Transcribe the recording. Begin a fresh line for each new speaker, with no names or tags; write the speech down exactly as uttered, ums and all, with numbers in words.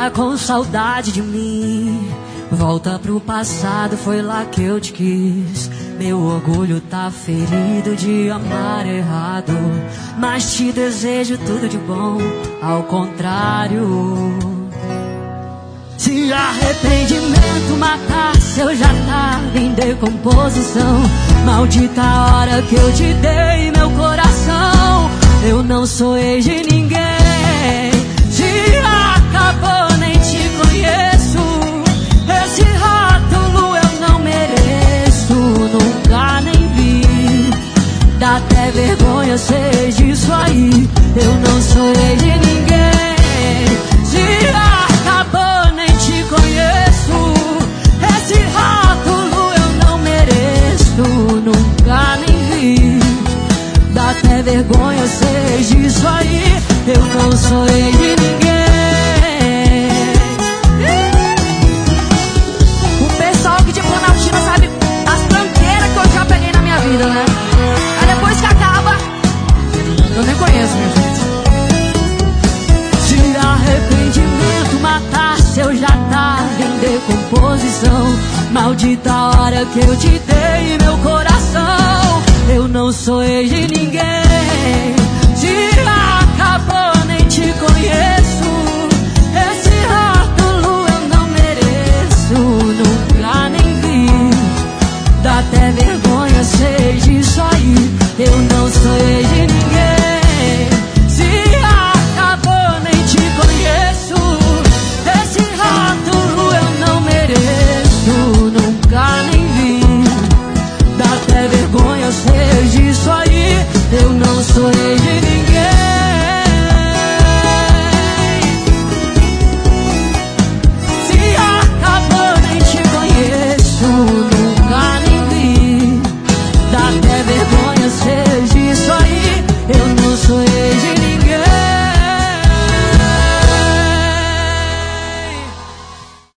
Tá com saudade de mim? Volta pro passado, foi lá que eu te quis. Meu orgulho tá ferido de amar errado, mas te desejo tudo de bom, ao contrário. Se arrependimento matasse, eu já tava em decomposição. Maldita hora que eu te dei meu coração. Eu não sou ex de ninguém. Se acabou, nem te conheço. Esse rótulo eu não mereço, nunca nem vi. Dá até vergonha ser disso aí. Eu não sou ex de ninguém. Se acabou, nem te conheço. Esse rótulo eu não mereço, nunca nem vi. Dá até vergonha ser disso aí. Eu não sou ex de ninguém. O pessoal que de Planaltina sabe as tranqueiras que eu já peguei na minha vida, né? Aí depois que acaba, eu nem conheço, minha gente. Se arrependimento matasse, eu já tava em decomposição. Maldita hora que eu te dei meu coração. Eu não sou ex de ninguém.